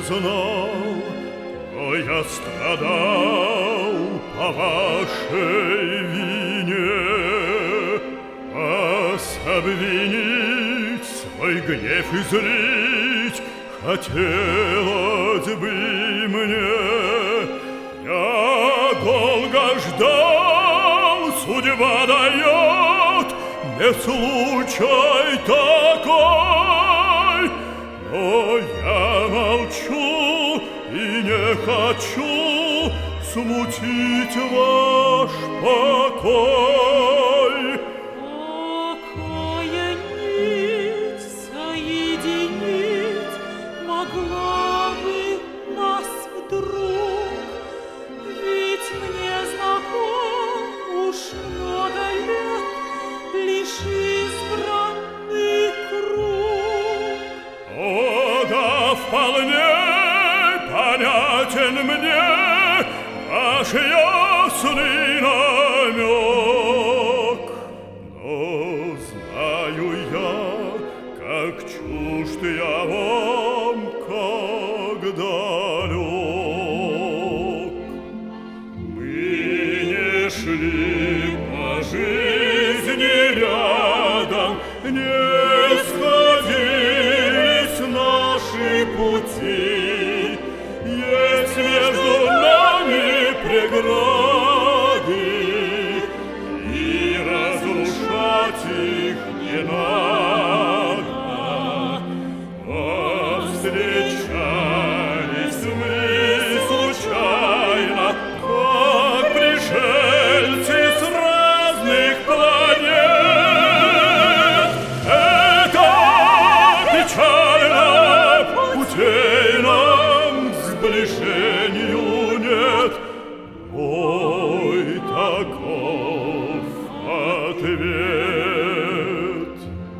знал, но я страдал по вашей вине. Вас обвинить, свой гнев излить хотелось бы мне. Я долго ждал, судьба дает не случай такой, но я молчу и не хочу смутить ваш покой. Какая нить соединить могла бы нас вдруг? Ведь мне знаком уж много лет лишь избранный круг. О, да, вполне понятен мне ваш ясный намек, но знаю я, как чужд я вам, как далек. Мы не шли по жизни рядом, не сходились наши пути. Есть между нами преграды, и разрушать их не надо. Повстречались мы случайно, как пришельцы с разных планет. Это печально, путей нам к сближению нет. Ой, таков ответ.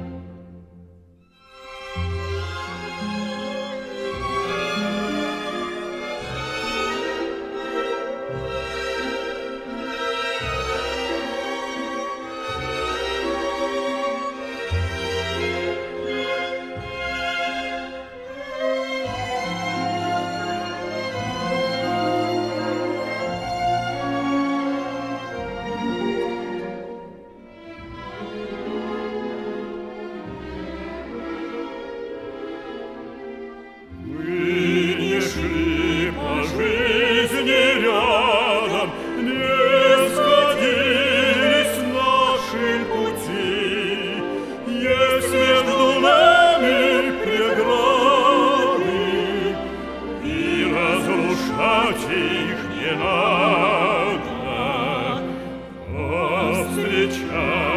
Между нами преграды, и разрушать их не надо. Повстречались